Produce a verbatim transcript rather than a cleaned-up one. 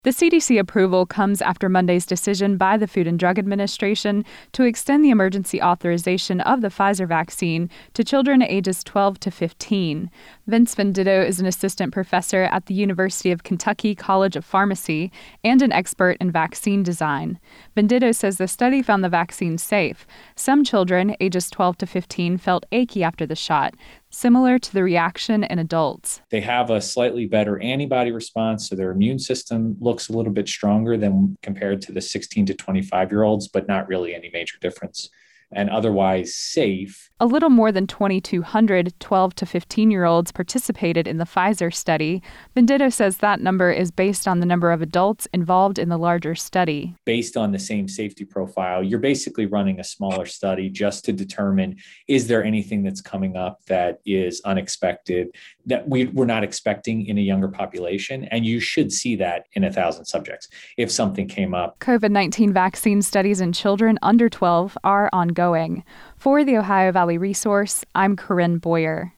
The C D C approval comes after Monday's decision by the Food and Drug Administration to extend the emergency authorization of the Pfizer vaccine to children ages twelve to fifteen. Vince Venditto is an assistant professor at the University of Kentucky College of Pharmacy and an expert in vaccine design. Venditto says the study found the vaccine safe. Some children ages twelve to fifteen felt achy after the shot, similar to the reaction in adults. They have a slightly better antibody response, so their immune system looks a little bit stronger than compared to the sixteen to twenty-five-year-olds, but not really any major difference. And otherwise safe. A little more than twenty-two hundred twelve to fifteen-year-olds participated in the Pfizer study. Venditto says that number is based on the number of adults involved in the larger study. Based on the same safety profile, you're basically running a smaller study just to determine, is there anything that's coming up that is unexpected, that we, we're not expecting in a younger population? And you should see that in a thousand subjects if something came up. COVID nineteen vaccine studies in children under twelve are ongoing. For the Ohio Valley Resource, I'm Corinne Boyer.